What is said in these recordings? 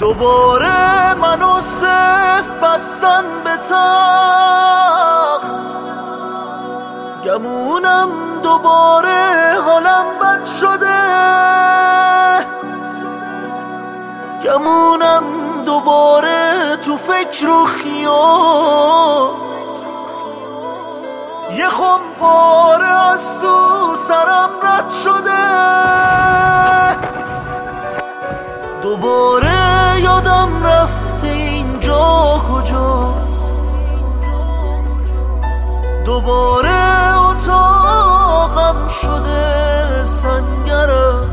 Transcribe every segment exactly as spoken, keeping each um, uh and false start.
دوباره منو صف بستن به تخت، گمونم دوباره حالم بد شده، گمونم دوباره تو فکر و خیال، یه خم پاره از تو سرم رد شده، دوباره یادم رفته اینجا کجاست، دوباره اتاقم شده سنگرم،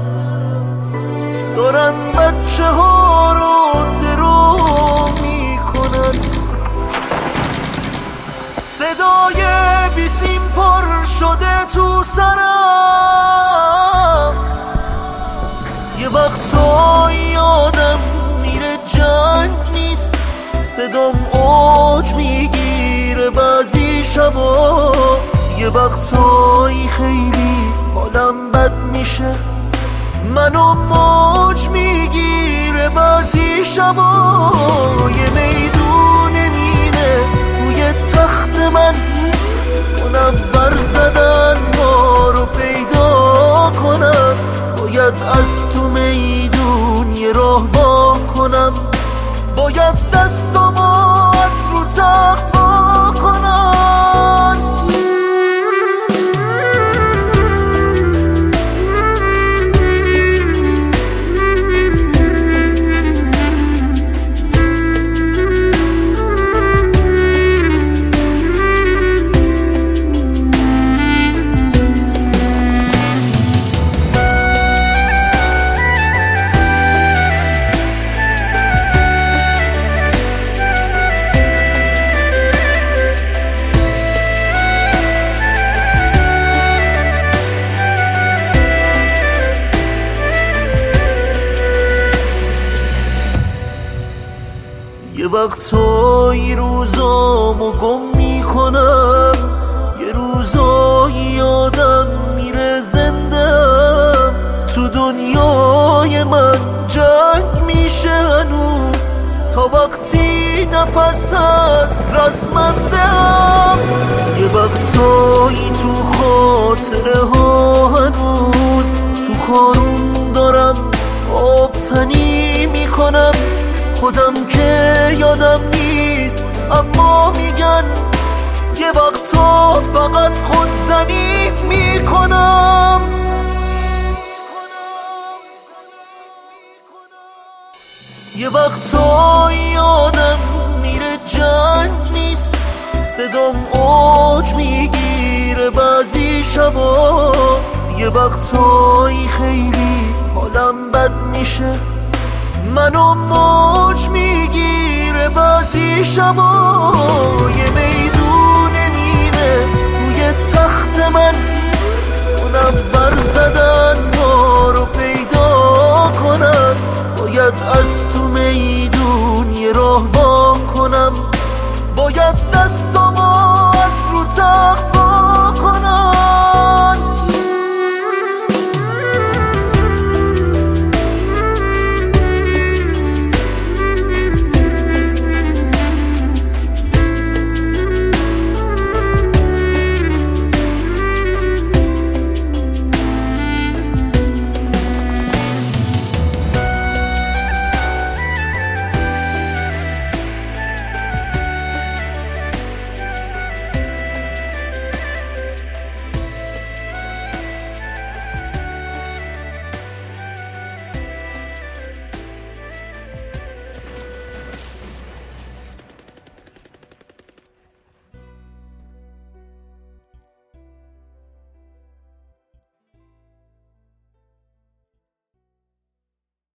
دارن بچه ها رو درو میکنن، صدای بیسیم پر شده تو سرم، یه وقتایی آدم میره جنگ نیست، صدام اوج میگیره بعضی شبا، یه وقتایی خیلی حالم بد میشه، منو موج میگیره بعضی شبا، یه میدون مینه روی تخت من، منور زدن ما رو پیدا کنم، باید از تو میدون یه راه وا کنم، باید دستامو از رو تخت وا کنم. یه وقتایی روزامو گم میکنم، یه روزایی آدم میره زندم، تو دنیای من جنگ میشه هنوز، تا وقتی نفس هست رزمندم، یه وقتایی تو خاطره ها هنوز، تو کارون دارم آبتنی میکنم، خودم که یادم نیست اما میگن یه وقتا فقط خودزنی میکنم، یه وقتا یادم میره جنگ نیست، صدام اوج میگیره بعضی شبا، یه وقتایی خیلی حالم بد میشه، منو موج میگیره بعضی شبا، یه میدون مینه روی تخت من، منور زدن ما رو پیدا کنم، باید از تو میدون یه راه وا کنم، باید دستامو از رو تخت وا کنم.